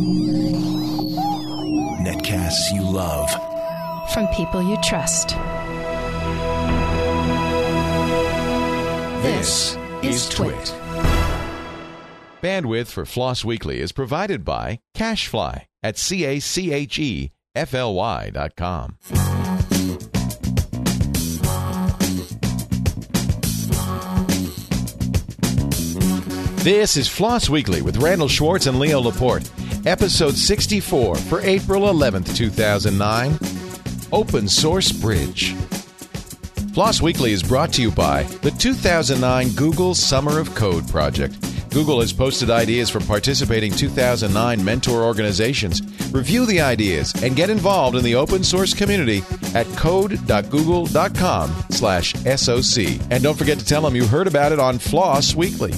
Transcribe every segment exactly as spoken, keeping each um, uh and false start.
Netcasts you love. From people you trust. This is Twit. Bandwidth for Floss Weekly is provided by CacheFly at C A C H E F L Y dot com. This is Floss Weekly with Randall Schwartz and Leo Laporte, episode sixty-four for April eleventh, two thousand nine, Open Source Bridge. Floss Weekly is brought to you by the two thousand nine Google Summer of Code project. Google has posted ideas for participating two thousand nine mentor organizations. Review the ideas and get involved in the open source community at code.google.com slash SOC. And don't forget to tell them you heard about it on Floss Weekly.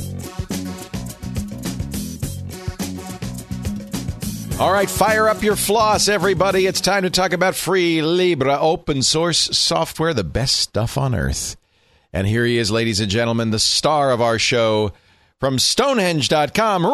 All right, fire up your floss, everybody. It's time to talk about free, libre, open source software, the best stuff on earth. And here he is, ladies and gentlemen, the star of our show from Stonehenge dot com,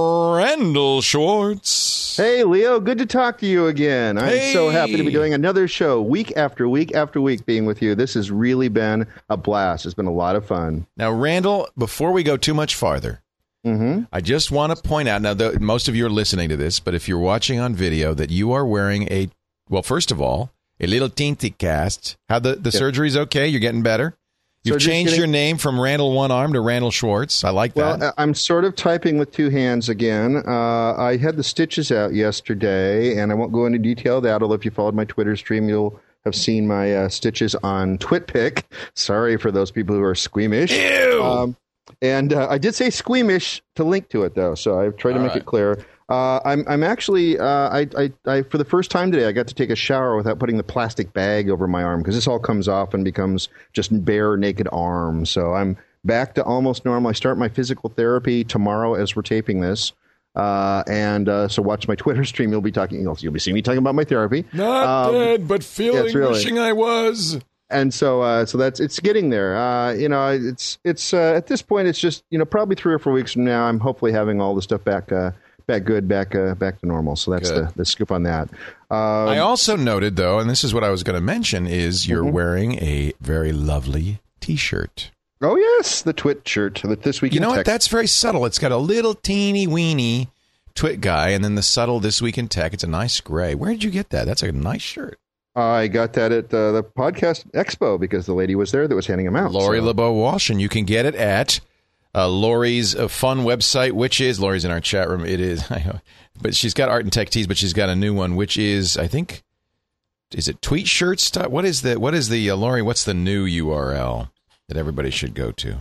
Randall Schwartz. Hey, Leo, good to talk to you again. I'm hey. so happy to be doing another show week after week after week being with you. This has really been a blast. It's been a lot of fun. Now, Randall, before we go too much farther, Mm-hmm. I just want to point out, now, the, most of you are listening to this, but if you're watching on video, that you are wearing a, well, first of all, a little teensy cast. How the, the yeah. surgery's okay? You're getting better? You've Surgery's changed getting... your name from Randall One Arm to Randall Schwartz. I like that. Well, I'm sort of typing with two hands again. Uh, I had the stitches out yesterday, and I won't go into detail of that, although if you followed my Twitter stream, you'll have seen my uh, stitches on TwitPic. Sorry for those people who are squeamish. Ew! Um, And uh, I did say squeamish to link to it, though, so I've tried to All make right. it clear. Uh, I'm I'm actually, uh, I, I, I for the first time today, I got to take a shower without putting the plastic bag over my arm, because this all comes off and becomes just bare, naked arm. So I'm back to almost normal. I start my physical therapy tomorrow as we're taping this. Uh, and uh, so watch my Twitter stream. You'll be talking, you'll, you'll be seeing me talking about my therapy. Not um, dead, but feeling, really. wishing I was. And so, uh, so that's it's getting there. Uh, you know, it's it's uh, at this point, it's just you know probably three or four weeks from now, I'm hopefully having all the stuff back, uh, back good, back uh, back to normal. So that's the, the scoop on that. Um, I also noted, though, and this is what I was going to mention, is you're mm-hmm. wearing a very lovely T-shirt. Oh yes, the Twit shirt. The This Week You in know Tech. what? That's very subtle. It's got a little teeny weeny Twit guy, and then the subtle This Week in Tech. It's a nice gray. Where did you get that? That's a nice shirt. I got that at uh, the podcast expo because the lady was there that was handing them out. Lori so. LeBeau Walsh, and you can get it at uh, Lori's uh, fun website, which is, Lori's in our chat room. It is, but she's got Art and Tech Tees, but she's got a new one, which is, I think, is it Tweet Shirts? What is the, what is the, uh, Lori, what's the new U R L that everybody should go to?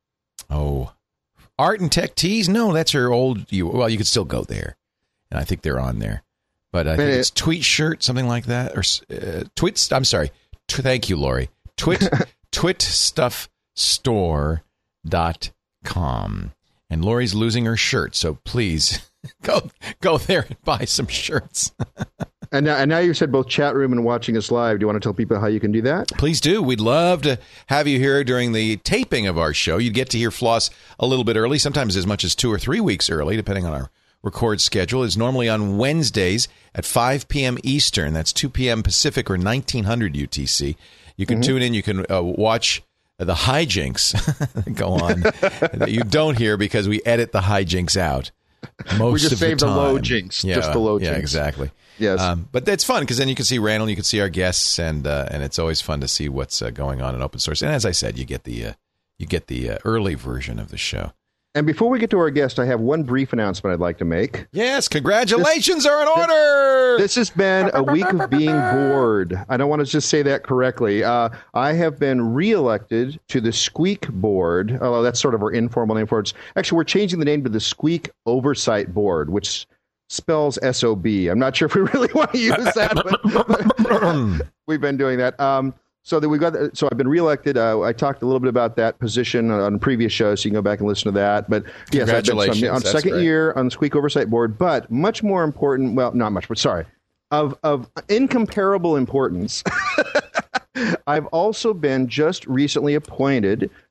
Oh, Art and Tech Tees? No, that's her old, you. well, you could still go there, and I think they're on there. But I think it's Tweet Shirt, something like that, or uh, Tweet. I'm sorry. T- thank you, Lori. Twit twit stuff store dot com. And Lori's losing her shirt, so please go go there and buy some shirts. and now, and now you said both chat room and watching us live. Do you want to tell people how you can do that? Please do. We'd love to have you here during the taping of our show. You'd get to hear Floss a little bit early, sometimes as much as two or three weeks early, depending on our record schedule. Is normally on Wednesdays at five p.m. Eastern. That's two p.m. Pacific or nineteen hundred U T C. You can mm-hmm. tune in. You can uh, watch the hijinks go on that you don't hear because we edit the hijinks out most we just of the save time. the low jinx. Yeah, just the low yeah, jinx. exactly. Yes. Um, but that's fun because then you can see Randall, you can see our guests, and uh, and it's always fun to see what's uh, going on in open source. And as I said, you get the uh, you get the uh, early version of the show. And before we get to our guest, I have one brief announcement I'd like to make. Yes, congratulations this, are in order. This has been a week of being bored. I don't want to just say that correctly. Uh, I have been reelected to the Squeak Board, although that's sort of our informal name for it. Actually, we're changing the name to the Squeak Oversight Board, which spells S O B. I'm not sure if we really want to use that, but, but we've been doing that. Um, So that we got. So I've been reelected. Uh, I talked a little bit about that position on previous shows, so you can go back and listen to that. But yes, I've been so on second great. year on the Squeak Oversight Board. But much more important, well, not much, but sorry, of of incomparable importance. I've also been just recently appointed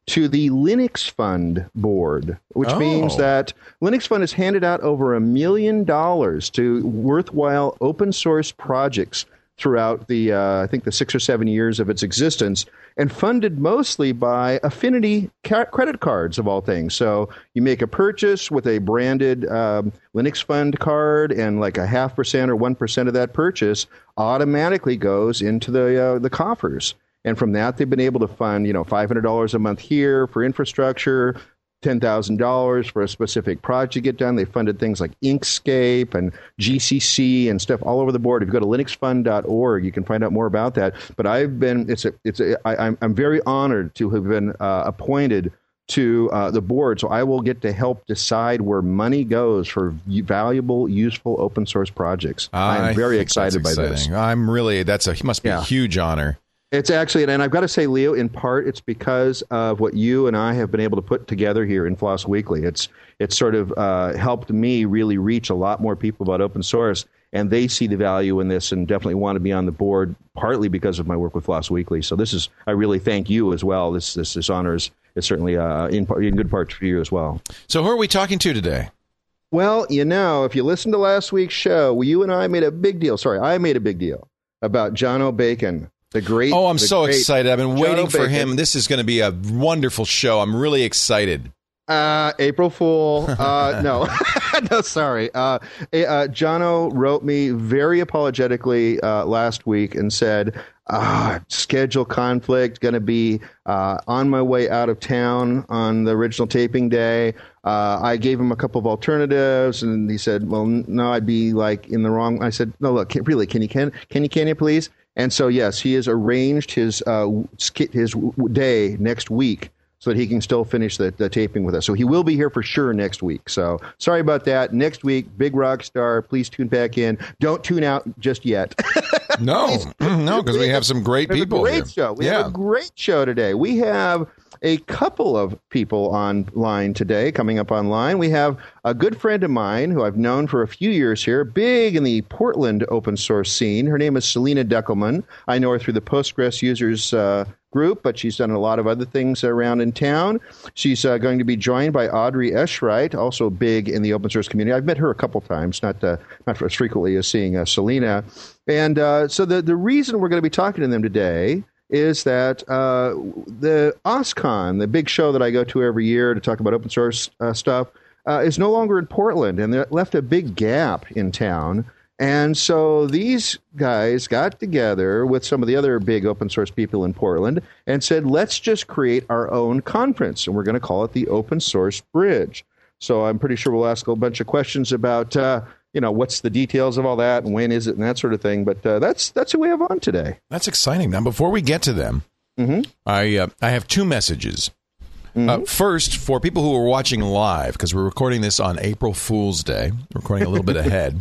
to the Linux Fund board, which Oh. means that Linux Fund has handed out over a million dollars to worthwhile open source projects throughout the, uh, I think, the six or seven years of its existence, and funded mostly by Affinity ca- credit cards, of all things. So you make a purchase with a branded um, Linux Fund card, and like a half percent or one percent of that purchase automatically goes into the uh, the coffers. And from that, they've been able to fund, you know, five hundred dollars a month here for infrastructure, ten thousand dollars for a specific project to get done. They funded things like Inkscape and G C C and stuff all over the board. If you go to linux fund dot org, you can find out more about that. But I've been, it's a, it's a, I, I'm, I'm very honored to have been uh, appointed to uh, the board, so I will get to help decide where money goes for valuable, useful open source projects. I I'm very think excited by that's this. exciting. I'm really, that's a, must be Yeah. a huge honor. It's actually, and I've got to say, Leo, in part, it's because of what you and I have been able to put together here in Floss Weekly. It's it's sort of uh, helped me really reach a lot more people about open source, and they see the value in this and definitely want to be on the board, partly because of my work with Floss Weekly. So this is, I really thank you as well. This this, this honor is, is certainly uh, in, part, in good part for you as well. So who are we talking to today? Well, you know, if you listened to last week's show, you and I made a big deal. Sorry, I made a big deal about John O'Bacon. The great, Oh, I'm the so great excited. I've been John waiting for O'Bacon. him. This is going to be a wonderful show. I'm really excited. Uh, April Fool. Uh, no, no, sorry. Uh, uh, Jono wrote me very apologetically uh, last week and said, ah, schedule conflict, going to be uh, on my way out of town on the original taping day. Uh, I gave him a couple of alternatives, and he said, well, n- no, I'd be like in the wrong. I said, no, look, can, really, can you, can, can you, can you please? And so, yes, he has arranged his uh, sk- his w- day next week so that he can still finish the, the taping with us. So he will be here for sure next week. So sorry about that. Next week, big rock star. Please tune back in. Don't tune out just yet. No, no, because we have some great We have people a great here. show. We yeah. have a great show today. We have a couple of people online today, coming up online. We have a good friend of mine who I've known for a few years here, big in the Portland open source scene. Her name is Selena Deckelman. I know her through the Postgres users uh, group, but she's done a lot of other things around in town. She's uh, going to be joined by Audrey Eschright, also big in the open source community. I've met her a couple times, not uh, not as frequently as seeing uh, Selena. And uh, so the, the reason we're going to be talking to them today is that uh, the OSCON, the big show that I go to every year to talk about open source uh, stuff, uh, is no longer in Portland, and it left a big gap in town. And so these guys got together with some of the other big open source people in Portland and said, let's just create our own conference, and we're going to call it the Open Source Bridge. So I'm pretty sure we'll ask a bunch of questions about, uh, you know, what's the details of all that and when is it and that sort of thing. But uh, that's that's who we have on today. That's exciting. Now, before we get to them, Mm-hmm. I uh, I have two messages. Mm-hmm. Uh, first, for people who are watching live, because we're recording this on April Fool's Day, recording a little bit ahead,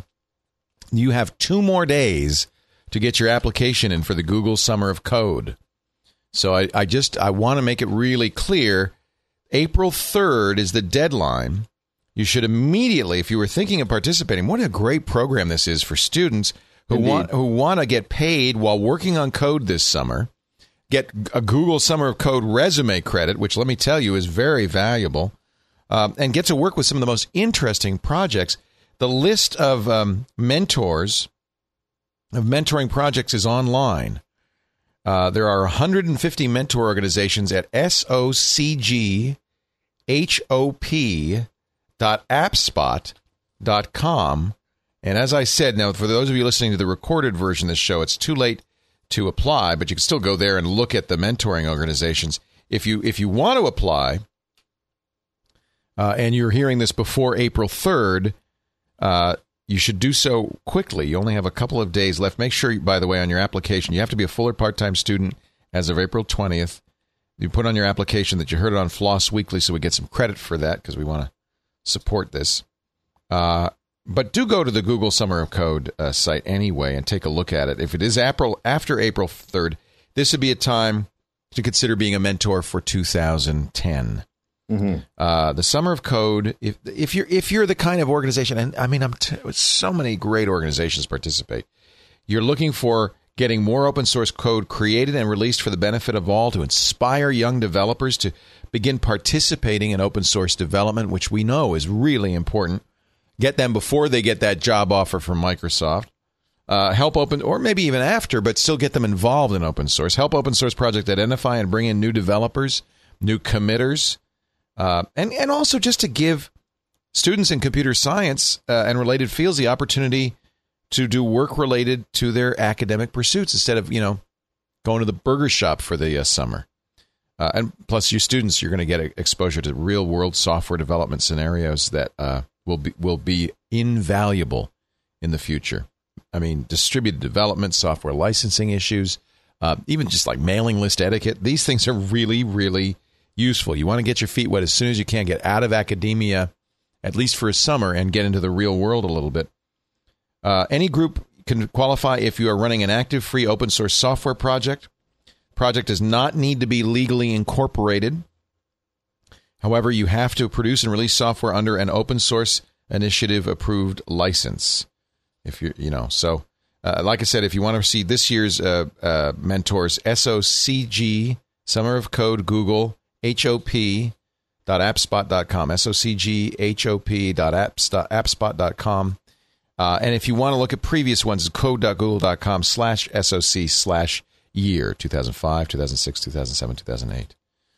you have two more days to get your application in for the Google Summer of Code. So I, I just I want to make it really clear. April third is the deadline. You should immediately, if you were thinking of participating, what a great program this is for students who Indeed. want who want to get paid while working on code this summer. Get a Google Summer of Code resume credit, which let me tell you is very valuable, um, and get to work with some of the most interesting projects. The list of um, mentors, of mentoring projects is online. Uh, there are one hundred fifty mentor organizations at socghop dot appspot dot com. And as I said, now for those of you listening to the recorded version of this show, it's too late to apply, but you can still go there and look at the mentoring organizations. If you if you want to apply, uh, and you're hearing this before April third, uh, you should do so quickly. You only have a couple of days left. Make sure, by the way, on your application, you have to be a full or part-time student as of April twentieth. You put on your application that you heard it on Floss Weekly, so we get some credit for that because we want to support this. Uh, but do go to the Google Summer of Code uh, site anyway and take a look at it. If it is April after April third, this would be a time to consider being a mentor for two thousand ten. Mm-hmm. Uh, the Summer of Code. If if you're if you're the kind of organization, and I mean, I'm t- so many great organizations participate. You're looking for getting more open source code created and released for the benefit of all, to inspire young developers to begin participating in open source development, which we know is really important. Get them before they get that job offer from Microsoft. Uh, help open, or maybe even after, but still get them involved in open source. Help open source projects identify and bring in new developers, new committers, uh, and, and also just to give students in computer science uh, and related fields the opportunity to do work related to their academic pursuits instead of, you know, going to the burger shop for the uh, summer. Uh, and plus, you students, you're going to get exposure to real world software development scenarios that uh, will be will be invaluable in the future. I mean, distributed development, software licensing issues, uh, even just like mailing list etiquette. These things are really, really useful. You want to get your feet wet as soon as you can, get out of academia, at least for a summer, and get into the real world a little bit. Uh, any group can qualify if you are running an active, free, open source software project. Project does not need to be legally incorporated. However, you have to produce and release software under an open source initiative approved license. If you you know, so uh, like I said, if you want to see this year's uh, uh, mentors, S O C G, Summer of Code, Google, H O P dot appspot dot com, S O C G H O P dot appspot dot com. Uh, and if you want to look at previous ones, code dot google dot com slash SOC slash year, two thousand five, two thousand six, two thousand seven, two thousand eight.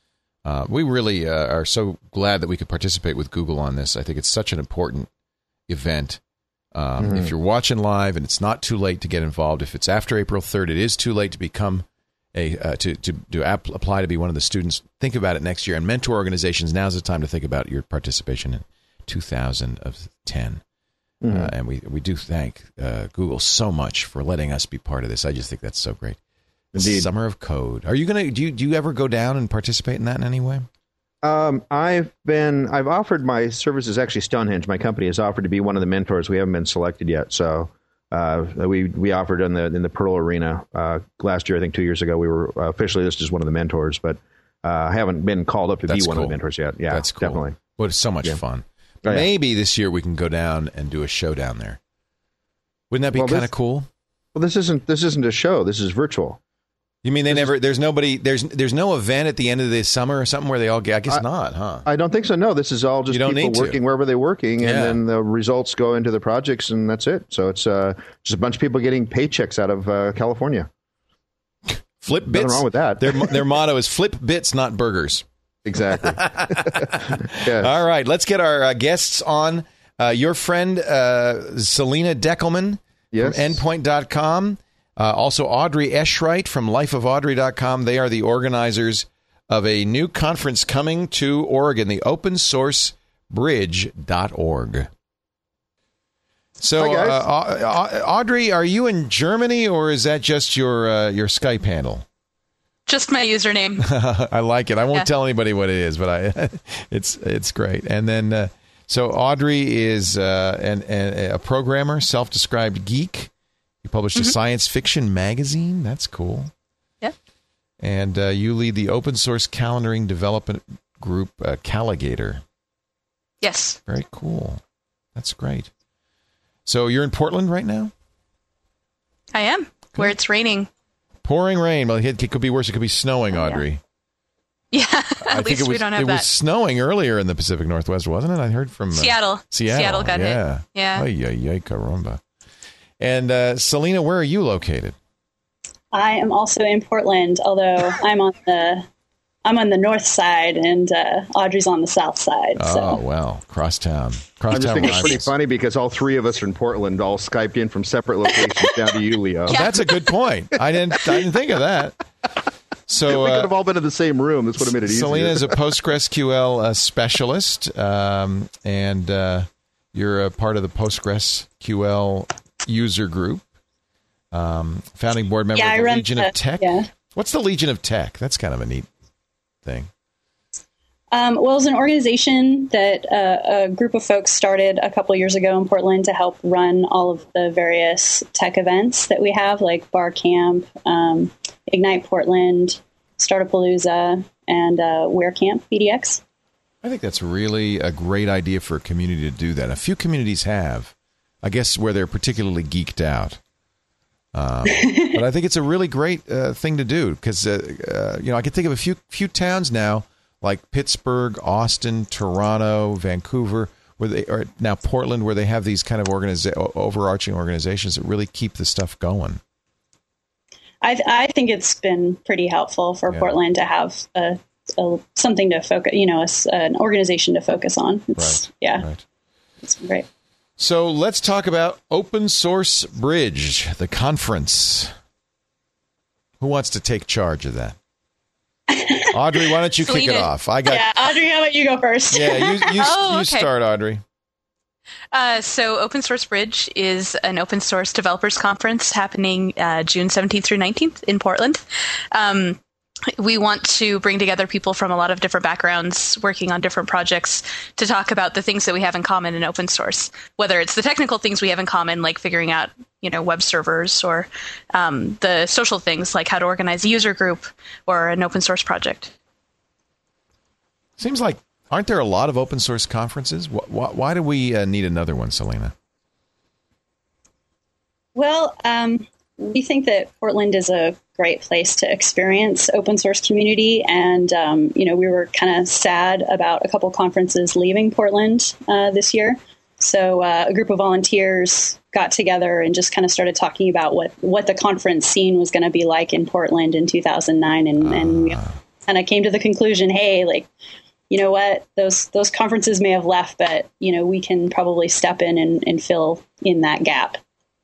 Uh, we really uh, are so glad that we could participate with Google on this. I think it's such an important event. Um, mm-hmm. If you're watching live and it's not too late to get involved, if it's after April third, it is too late to become a uh, to to, to app, apply to be one of the students. Think about it next year. And mentor organizations, now's the time to think about your participation in two thousand ten. Mm-hmm. Uh, and we, we do thank uh, Google so much for letting us be part of this. I just think that's so great. Indeed. Summer of Code. Are you gonna do you do you ever go down and participate in that in any way? Um, I've been I've offered my services. Actually, Stonehenge, my company, has offered to be one of the mentors. We haven't been selected yet, so uh, we we offered in the in the Perl Arena uh, last year. I think two years ago we were officially listed as one of the mentors, but uh, I haven't been called up to That's be one cool. of the mentors yet. Yeah, that's cool. Definitely. Well, it's so much yeah. fun. Oh, yeah. Maybe this year we can go down and do a show down there. Wouldn't that be well, kind of this, cool? Well, this isn't this isn't a show. This is virtual. You mean they this never? Is, there's nobody. There's there's no event at the end of the summer or something where they all get. I guess I, not, huh? I don't think so. No, this is all just people working wherever they're working, and yeah. then the results go into the projects, and that's it. So it's uh, just a bunch of people getting paychecks out of uh, California. Flip bits. Nothing wrong with that. Their their motto is flip bits, not burgers. Exactly. Yes. All right, let's get our uh, guests on. Uh, your friend uh, Selena Deckelman yes. from endpoint dot com. Uh, also, Audrey Eschright from life of audrey dot com. They are the organizers of a new conference coming to Oregon, the open source bridge dot org. So, Hi, uh, Audrey, are you in Germany, or is that just your uh, your Skype handle? Just my username. I like it. I won't yeah. tell anybody what it is, but I it's it's great. And then, uh, so Audrey is uh, an, an, a programmer, self-described geek. You published mm-hmm. a science fiction magazine. That's cool. Yeah. And uh, you lead the open source calendaring development group, uh, Caligator. Yes. Very cool. That's great. So you're in Portland right now? I am, Good. Where it's raining. Pouring rain. Well, it could be worse. It could be snowing, Audrey. Yeah, yeah at I least think it was, we don't have it that. It was snowing earlier in the Pacific Northwest, wasn't it? I heard from uh, Seattle. Seattle. Seattle got yeah. hit. Yeah. Ay, ay, ay, caramba. And uh, Selena, where are you located? I am also in Portland, although I'm on the I'm on the north side and uh, Audrey's on the south side. Oh, so. well, crosstown. I'm just Crosstown thinking it's pretty rivals. funny because all three of us are in Portland, all Skyped in from separate locations down to you, Leo. Oh, that's a good point. I didn't I didn't think of that. So we uh, could have all been in the same room. This would have made it easier. Selena is a PostgreSQL uh, specialist, um, and uh, you're a part of the PostgreSQL user group. Um, founding board member yeah, of the run Legion the, of Tech. Yeah. What's the Legion of Tech? That's kind of a neat thing. Um, well, it's an organization that uh, a group of folks started a couple years ago in Portland to help run all of the various tech events that we have, like Bar Camp, um, Ignite Portland, Startapalooza, and uh, Where Camp B D X. I think that's really a great idea for a community to do that. A few communities have, I guess, where they're particularly geeked out. Um, but I think it's a really great uh, thing to do because, uh, uh, you know, I can think of a few few towns now like Pittsburgh, Austin, Toronto, Vancouver, where they are now Portland, where they have these kind of organiza- overarching organizations that really keep the stuff going? I, I think it's been pretty helpful for Yeah. Portland to have a, a something to focus, you know, a, an organization to focus on. It's, Right. Yeah, Right. it's great. So let's talk about Open Source Bridge, the conference. Who wants to take charge of that? Audrey, why don't you kick it Selena. off? I got. Yeah, Audrey, how about you go first? Yeah, you you, Oh, you okay. start, Audrey. Uh, so Open Source Bridge is an open source developers conference happening uh, June seventeenth through nineteenth in Portland. Um, we want to bring together people from a lot of different backgrounds working on different projects to talk about the things that we have in common in open source, whether it's the technical things we have in common, like figuring out, you know, web servers, or um, the social things like how to organize a user group or an open source project. Seems like, aren't there a lot of open source conferences? Why, why, why do we uh, need another one, Selena? Well, um, we think that Portland is a great place to experience open source community. And, um, you know, we were kind of sad about a couple conferences leaving Portland uh, this year. So uh, a group of volunteers got together and just kind of started talking about what, what the conference scene was going to be like in Portland in two thousand nine. And, uh. and we kind of came to the conclusion, hey, like, you know what, those those conferences may have left, but, you know, we can probably step in and, and fill in that gap.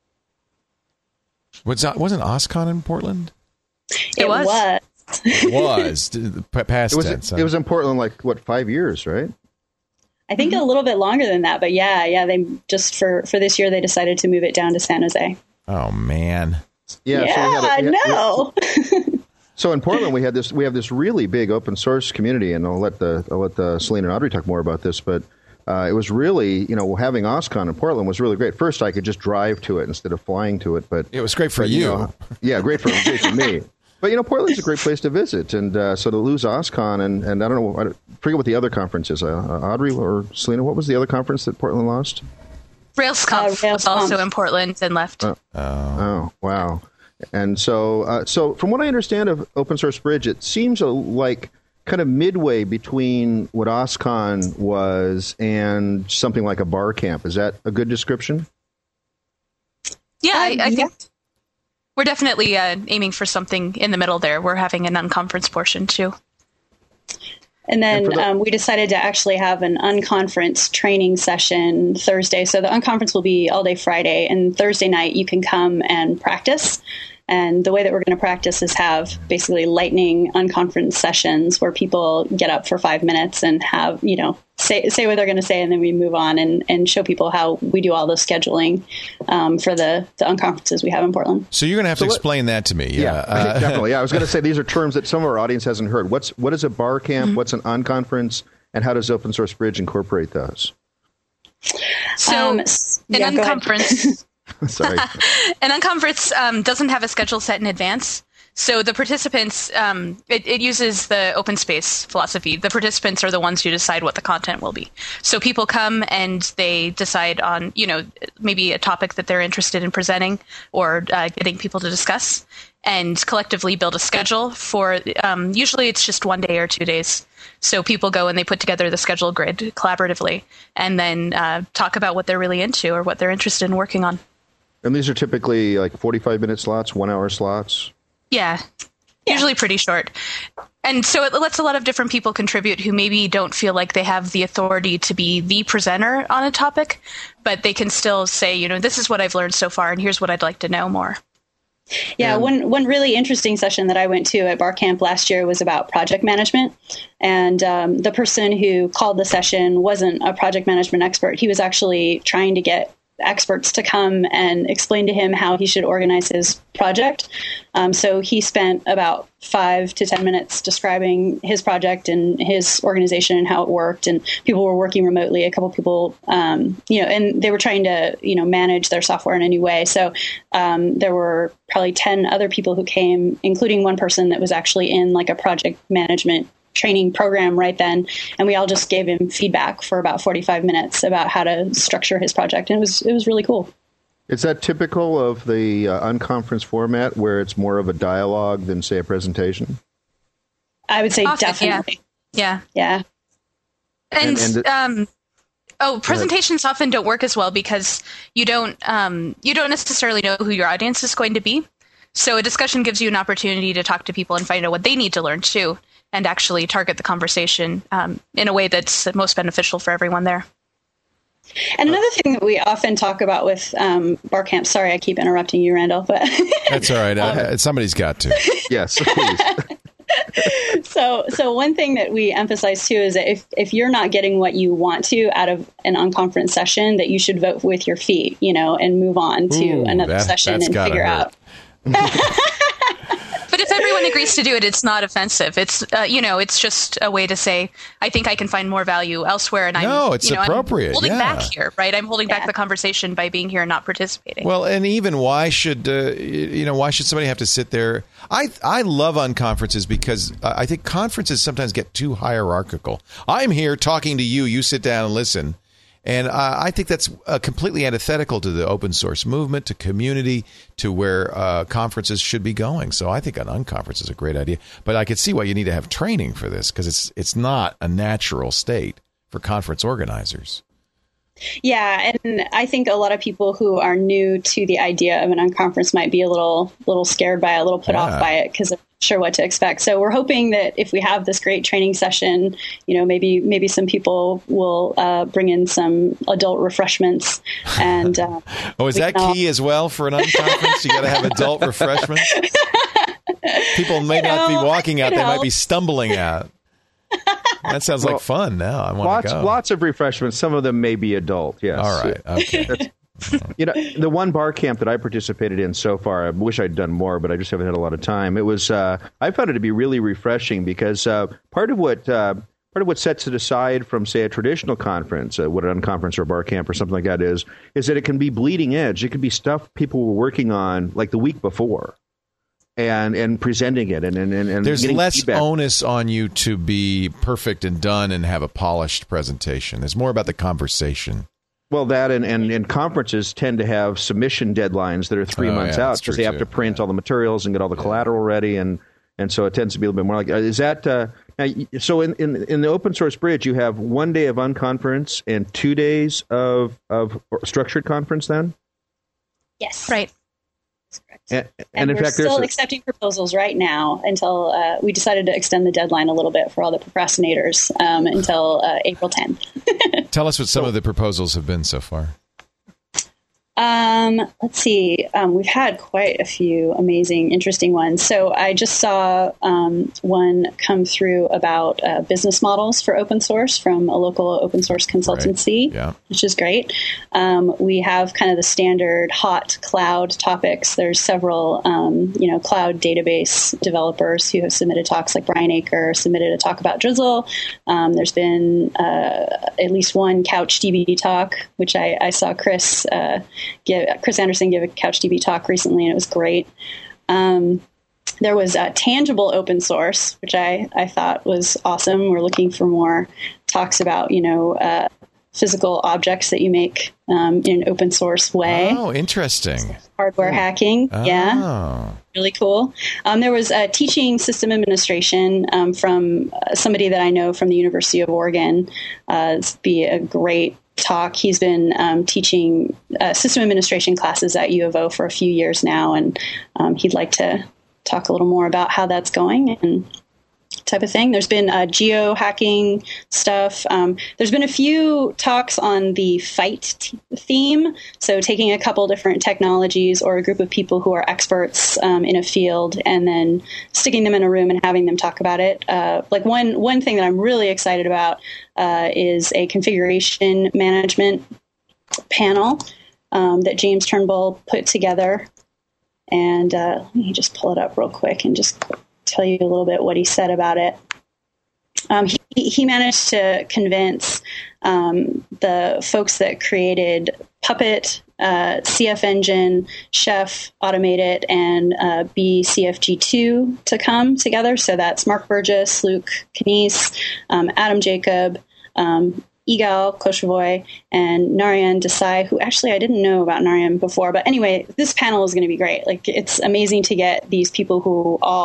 Was that, wasn't OSCON in Portland? It was. Was. The p- past It was tense. it was in Portland like what five years, right? I think a little bit longer than that, but yeah, yeah, they just for, for this year they decided to move it down to San Jose. Oh, man. Yeah, Yeah, so we had a- we had- no. So in Portland, we had this. We have this really big open source community, and I'll let the I'll let the Selena and Audrey talk more about this. But uh, it was really, you know, having OSCON in Portland was really great. First, I could just drive to it instead of flying to it. But It was great for but, you. know, yeah, great for great for me. But you know, Portland's a great place to visit, and uh, so to lose OSCON, and, and I don't know, I don't- forget what the other conference is. Uh, uh, Audrey or Selena, what was the other conference that Portland lost? RailsConf Uh, was RailsConf. also in Portland and left. Oh. Oh, wow. And so, uh, so from what I understand of Open Source Bridge, it seems a, like kind of midway between what OSCON was and something like a bar camp. Is that a good description? Yeah, I, I yeah. think we're definitely uh, aiming for something in the middle there. We're having an unconference portion too. And then And for the- um, we decided to actually have an unconference training session Thursday. So the unconference will be all day Friday, and Thursday night you can come and practice. And the way that we're going to practice is have basically lightning unconference sessions where people get up for five minutes and have, you know, say say what they're going to say, and then we move on and, and show people how we do all the scheduling um, for the, the unconferences we have in Portland. So you're going to have So to let- explain that to me. Yeah. Uh, definitely. Yeah, I was going to say these are terms that some of our audience hasn't heard. What's what is a bar camp? Mm-hmm. What's an unconference? And how does Open Source Bridge incorporate those? So Um, an yeah, go ahead. unconference, Sorry. an unconference um, doesn't have a schedule set in advance. So the participants, um, it, it uses the open space philosophy. The participants are the ones who decide what the content will be. So people come and they decide on, you know, maybe a topic that they're interested in presenting or uh, getting people to discuss, and collectively build a schedule for, um, usually it's just one day or two days. So people go and they put together the schedule grid collaboratively and then uh, talk about what they're really into or what they're interested in working on. And these are typically like forty-five minute slots, one hour slots. Yeah, usually pretty short. And so it lets a lot of different people contribute who maybe don't feel like they have the authority to be the presenter on a topic, but they can still say, you know, this is what I've learned so far, and here's what I'd like to know more. Yeah, And- one one really interesting session that I went to at Bar Camp last year was about project management. And um, the person who called the session wasn't a project management expert. He was actually trying to get experts to come and explain to him how he should organize his project. Um, so he spent about five to ten minutes describing his project and his organization and how it worked. And people were working remotely. A couple people, um, you know, and they were trying to, you know, manage their software in a new way. So um, there were probably ten other people who came, including one person that was actually in like a project management training program right then, and we all just gave him feedback for about forty-five minutes about how to structure his project, and it was it was really cool. Is that typical of the uh, unconference format where it's more of a dialogue than, say, a presentation? I would say Often, definitely. Yeah. Yeah. And, And- and- um, oh, presentations often don't work as well because you don't um, you don't necessarily know who your audience is going to be. So a discussion gives you an opportunity to talk to people and find out what they need to learn too, and actually target the conversation um, in a way that's most beneficial for everyone there. And another thing that we often talk about with um, Barcamp, sorry, I keep interrupting you, Randall, but That's all right. Uh, somebody's got to. Yes, please. so so one thing that we emphasize too is that if, if you're not getting what you want to out of an unconference session, that you should vote with your feet, you know, and move on to Ooh, another that- session that's and gotta figure hurt. out. But if everyone agrees to do it, it's not offensive. It's uh, you know, it's just a way to say, I think I can find more value elsewhere, and I'm No, it's you know, I'm appropriate, holding yeah. back here, right? I'm holding Yeah. back the conversation by being here and not participating. Well, and even why should uh, you know why should somebody have to sit there? I I love unconferences because uh, I think conferences sometimes get too hierarchical. I'm here talking to you. You sit down and listen. And uh, I think that's uh, completely antithetical to the open source movement, to community, to where uh, conferences should be going. So I think an unconference is a great idea. But I could see why you need to have training for this because it's it's not a natural state for conference organizers. Yeah, and I think a lot of people who are new to the idea of an unconference might be a little little scared by it, a little put Yeah. off by it because they're not sure what to expect. So we're hoping that if we have this great training session, you know, maybe maybe some people will uh, bring in some adult refreshments. And uh, Oh, is we that can all- key as well for an unconference? You got to have adult refreshments. People may You not be know, walking out; it they might be helps. stumbling out. That sounds Well, like fun. Now I want Lots, to go. lots of refreshments. Some of them may be adult. Yes. All right. Okay. You know, the one bar camp that I participated in so far, I wish I'd done more, but I just haven't had a lot of time. It was, uh, I found it to be really refreshing because uh, part of what uh, part of what sets it aside from, say, a traditional conference, uh, what an unconference or a bar camp or something like that is, is that it can be bleeding edge. It can be stuff people were working on like the week before. And and presenting it and and, and There's getting less feedback. onus on you to be perfect and done and have a polished presentation. There's more about the conversation. Well, that and, and, and conferences tend to have submission deadlines that are three Oh, months yeah, out that's because true they have too. to print all the materials and get all the collateral ready, and and so it tends to be a little bit more like uh, is that uh, now, y- so in, in in the open source bridge you have one day of unconference and two days of of structured conference then, yes, Right. and, and, And, in we're fact there's still a- accepting proposals right now until uh, we decided to extend the deadline a little bit for all the procrastinators um, until uh, April tenth. Tell us what some of the proposals have been so far. Um, let's see. Um, we've had quite a few amazing, interesting ones. So I just saw um, one come through about uh, business models for open source from a local open source consultancy, Right. Yeah. which is great. Um, we have kind of the standard hot cloud topics. There's several, um, you know, cloud database developers who have submitted talks, like Brian Aker submitted a talk about Drizzle. Um, there's been uh, at least one CouchDB talk, which I, I saw Chris uh, give Chris Anderson give a CouchDB talk recently, and it was great. Um, there was uh, tangible open source, which I, I thought was awesome. We're looking for more talks about, you know, uh, physical objects that you make um, in an open source way. Oh, interesting. Hardware hacking. Yeah, Oh. really cool. Um, there was uh, teaching system administration um, from uh, somebody that I know from the University of Oregon. Uh, it's be a great talk. He's been um, teaching uh, system administration classes at U of O for a few years now, and um, he'd like to talk a little more about how that's going and type of thing. There's been uh, geo hacking stuff. Um, there's been a few talks on the fight t- theme. So taking a couple different technologies or a group of people who are experts um, in a field and then sticking them in a room and having them talk about it. Uh, like one, one thing that I'm really excited about uh, is a configuration management panel um, that James Turnbull put together. And uh, let me just pull it up real quick and just tell you a little bit what he said about it. Um, he, he managed to convince um, the folks that created Puppet, uh, C F Engine, Chef, Automated, and uh, B C F G two to come together. So that's Mark Burgess, Luke Knies, um, Adam Jacob, um, Igal Koshevoy, and Narayan Desai, who actually I didn't know about Narayan before. But anyway, this panel is going to be great. Like, it's amazing to get these people who all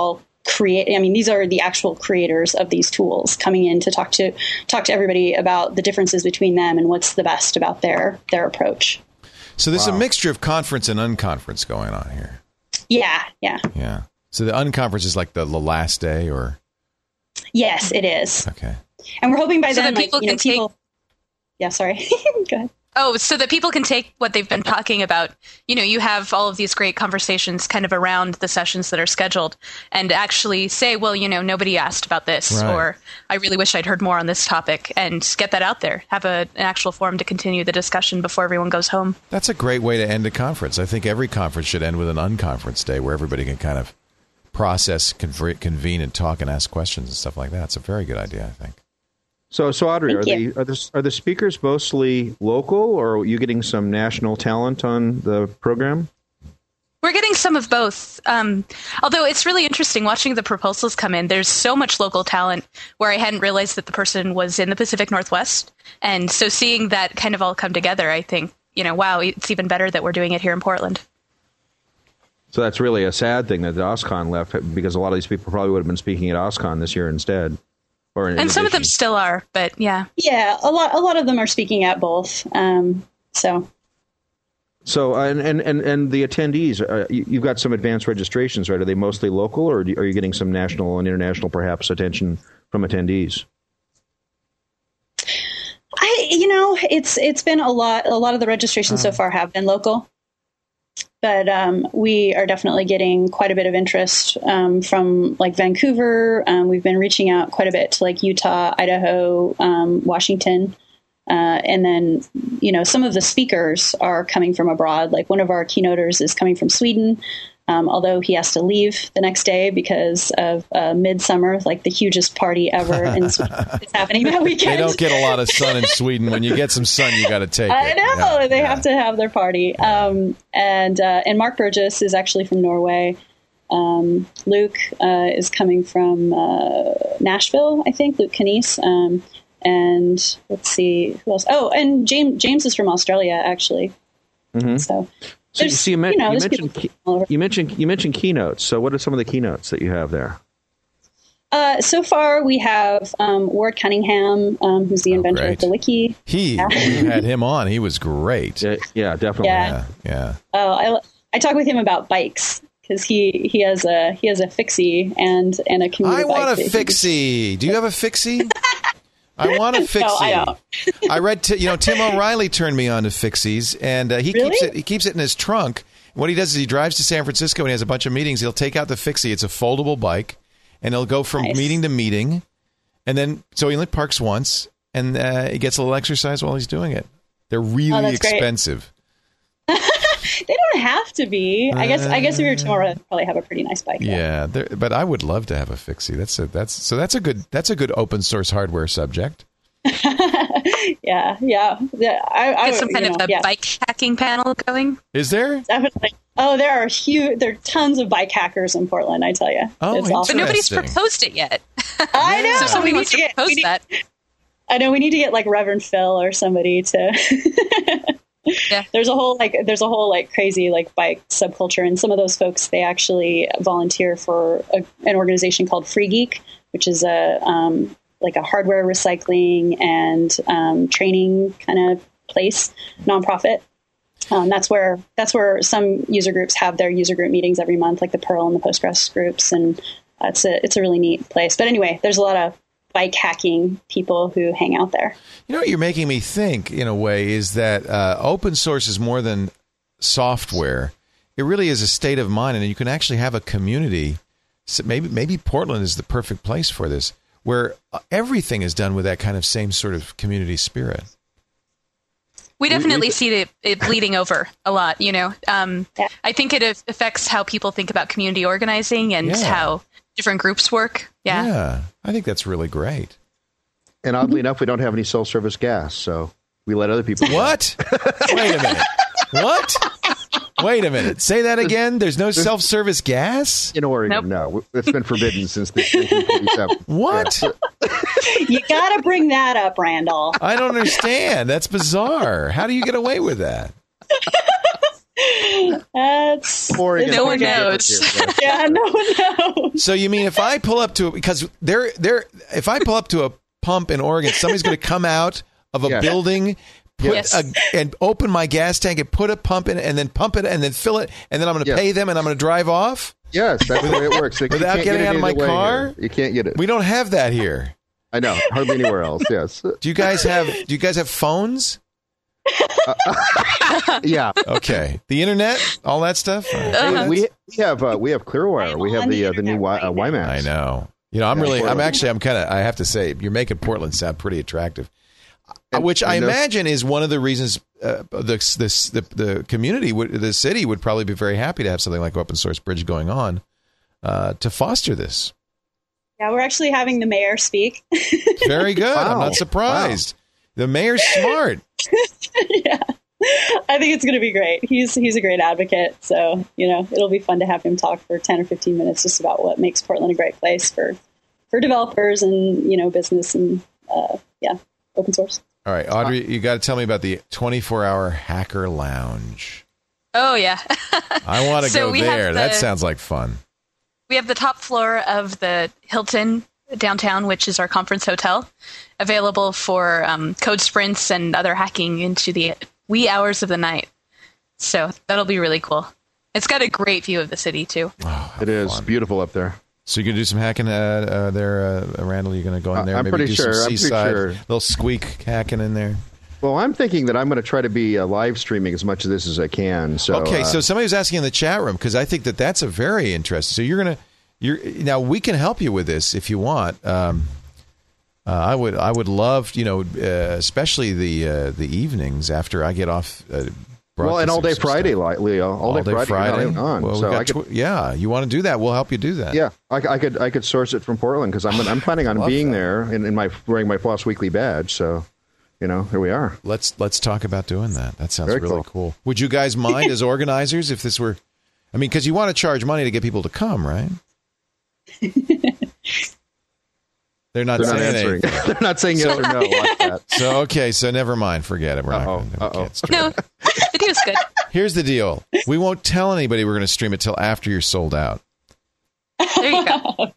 create. I mean, these are the actual creators of these tools coming in to talk to talk to everybody about the differences between them and what's the best about their their approach. So there's Wow. a mixture of conference and unconference going on here. Yeah, yeah, Yeah. So the unconference is like the, the last day, or yes, it is. okay. And we're hoping by So then, that like, people you know, can take- people. Yeah, sorry. Go ahead. Oh, so that people can take what they've been talking about. You know, you have all of these great conversations kind of around the sessions that are scheduled and actually say, well, you know, nobody asked about this, Right. or I really wish I'd heard more on this topic, and get that out there. Have a, an actual forum to continue the discussion before everyone goes home. That's a great way to end a conference. I think every conference should end with an unconference day where everybody can kind of process, conver- convene, and talk and ask questions and stuff like that. It's a very good idea, I think. So, so Audrey, are Thank you. the, are the are the speakers mostly local, or are you getting some national talent on the program? We're getting some of both. Um, although it's really interesting watching the proposals come in. There's so much local talent where I hadn't realized that the person was in the Pacific Northwest. And so seeing that kind of all come together, I think, you know, wow, it's even better that we're doing it here in Portland. So that's really a sad thing that the OSCON left, because a lot of these people probably would have been speaking at OSCON this year instead. Or in And some of them addition. still are, but yeah. Yeah, a lot. A lot of them are speaking at both. Um, so. So, uh, and, and, and, and the attendees, uh, you, you've got some advanced registrations, right? Are they mostly local, or do, are you getting some national and international, perhaps, attention from attendees? I, you know, it's it's been a lot. A lot of the registrations so far have been local, but um, we are definitely getting quite a bit of interest um, from like Vancouver. Um, we've been reaching out quite a bit to like Utah, Idaho, um, Washington, uh, and then you know some of the speakers are coming from abroad. Like one of our keynoters is coming from Sweden. Um, although he has to leave the next day because of uh, Midsummer, like the hugest party ever in Sweden. It's happening that weekend. They don't get a lot of sun in Sweden. When you get some sun, you got to take I it. know Yeah, they yeah. have to have their party. Um, and uh, and Mark Burgess is actually from Norway. Um, Luke uh, is coming from uh, Nashville, I think. Luke Canese. Um, and let's see who else. Oh, and James James is from Australia, actually. Mm-hmm. So. So, There's, so you, men- you know, you there's mentioned people key- all over. you mentioned you mentioned keynotes. So, what are some of the keynotes that you have there? Uh, so far, we have um, Ward Cunningham, um, who's the Oh, inventor great. of the wiki. He, Yeah. we had him on. He was great. Yeah, yeah definitely. Yeah. Yeah, yeah. Oh, I, I talk with him about bikes because he, he has a he has a fixie and and a commuter I bike. want a that he- fixie. Do you have a fixie? I want a fixie. No, I don't. I read, t- you know, Tim O'Reilly turned me on to fixies, and uh, he Really? keeps it. He keeps it in his trunk. What he does is he drives to San Francisco and he has a bunch of meetings. He'll take out the fixie. It's a foldable bike, and he'll go from Nice. meeting to meeting, and then so he only parks once, and uh, he gets a little exercise while he's doing it. They're really Oh, that's great. expensive. They don't have to be. I guess I guess if you're tomorrow, I'd probably have a pretty nice bike. though. Yeah, they're- but I would love to have a fixie. That's a that's so that's a good that's a good open source hardware subject. yeah, yeah. yeah I, I, Get some kind you of know, a yeah, bike hacking panel going. Is there? definitely. Oh, there are huge. There are tons of bike hackers in Portland. I tell you, Oh, it's But awesome. nobody's Interesting. proposed it yet. I know. So if somebody we wants need to to get. propose we need- that. I know we need to get like Reverend Phil or somebody to. Yeah. There's a whole like there's a whole like crazy like bike subculture, and some of those folks they actually volunteer for a, an organization called Free Geek, which is a um, like a hardware recycling and um, training kind of place, nonprofit. Um, that's where that's where some user groups have their user group meetings every month, like the Perl and the Postgres groups, and uh, it's a it's a really neat place. But anyway, there's a lot of bike hacking people who hang out there. You know what you're making me think, in a way, is that uh, open source is more than software. It really is a state of mind, and you can actually have a community. So maybe maybe Portland is the perfect place for this, where everything is done with that kind of same sort of community spirit. We definitely see it, it bleeding over a lot, you know. Um, Yeah. I think it af- affects how people think about community organizing and Yeah. how different groups work. Yeah. Yeah, I think that's really great. And oddly enough, we don't have any self-service gas, so we let other people. What? Wait a minute. What? Wait a minute. Say that again. There's no self-service gas? In Oregon, Nope. no, it's been forbidden since the nineteen forty-seven. What? You got to bring that up, Randall. I don't understand. That's bizarre. How do you get away with that? That's Oregon. No one Thank you. knows. Yeah, no one knows. So you mean if I pull up to because they're they're if I pull up to a pump in Oregon, somebody's going to come out of a Yes. building, put Yes. a, and open my gas tank and put a pump in, it, and then pump it, and then fill it, and then I'm going to Yes. pay them, and I'm going to drive off. Yes, that's the way it works. You Without can't getting get it out of any my other way car? here. You can't get it. We don't have that here. I know, hardly anywhere else. Yes. Do you guys have Do you guys have phones? Yeah. Okay, the internet, all that stuff. All right. Uh-huh. We, we have uh, we have Clearwire. We have on the the uh, the new internet y, uh, right WiMAX. I know. You know, I'm Yeah, really, I'm Portland. actually, I'm kind of, I have to say, you're making Portland sound pretty attractive, And- which I and those- imagine is one of the reasons uh, the, this, the the community, would, the city would probably be very happy to have something like Open Source Bridge going on uh, to foster this. Yeah, we're actually having the mayor speak. Very good. I'm Wow. not surprised. The mayor's smart. Yeah, I think it's going to be great. He's he's a great advocate, so you know it'll be fun to have him talk for ten or fifteen minutes just about what makes Portland a great place for for developers and you know business and uh, yeah, open source. All right, Audrey, you got to tell me about the twenty-four hour Hacker Lounge. Oh yeah. I want to So go we have there. That the- sounds like fun. We have the top floor of the Hilton downtown, which is our conference hotel, available for um, code sprints and other hacking into the wee hours of the night. So that'll be really cool. It's got a great view of the city, too. Oh, how It is fun. beautiful up there. So you're going to do some hacking uh, uh, there, uh, Randall? You're going to go in Uh, there? I'm maybe pretty do some sure. I'm pretty seaside, sure. little squeak hacking in there. Well, I'm thinking that I'm going to try to be uh, live streaming as much of this as I can. So okay, uh, so somebody was asking in the chat room, because I think that that's a very interesting. So you're going to, you're now we can help you with this if you want. Um, uh, I would, I would love, you know, uh, especially the uh, the evenings after I get off. Uh, well, and all day broadcasting some Friday, stuff. li- Leo. All, All day Friday. you're not on. Well, we so got I could, tw- yeah, you want to do that? We'll help you do that. yeah, I, I could I could source it from Portland because I'm I'm planning on Love being that. there in, in my wearing my Floss Weekly badge. So, you know, here we are. Let's let's talk about doing that. That sounds Very really cool. cool. Would you guys mind as organizers if this were? I mean, because you want to charge money to get people to come, right? They're not They're not saying answering. anything. They're not saying yes or no like that. So okay, so never mind. Forget it. We're Uh-oh, not going to uh-oh. get started. No, video's good. Here's the deal: we won't tell anybody we're going to stream it till after you're sold out. There you go.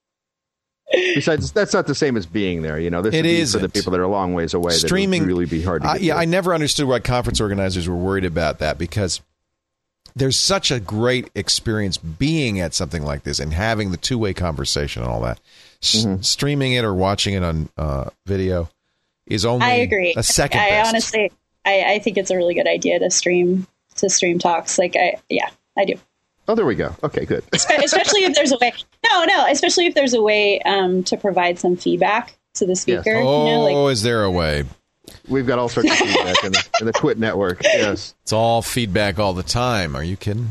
Besides, that's not the same as being there. You know, this It is for the isn't. people that are a long ways away. that it would Streaming really be hard to I, get yeah, to. I never understood why conference organizers were worried about that because there's such a great experience being at something like this and having the two-way conversation and all that. S- Mm-hmm. Streaming it or watching it on uh, video is only I agree. a second I best. honestly, I, I think it's a really good idea to stream to stream talks. Like, I yeah, I do. Oh, there we go. Okay, good. Especially if there's a way. No, no. Especially if there's a way um, to provide some feedback to the speaker. Oh, You know, like is there a way? We've got all sorts of feedback in the, in the Twit network. Yes. It's all feedback all the time. Are you kidding?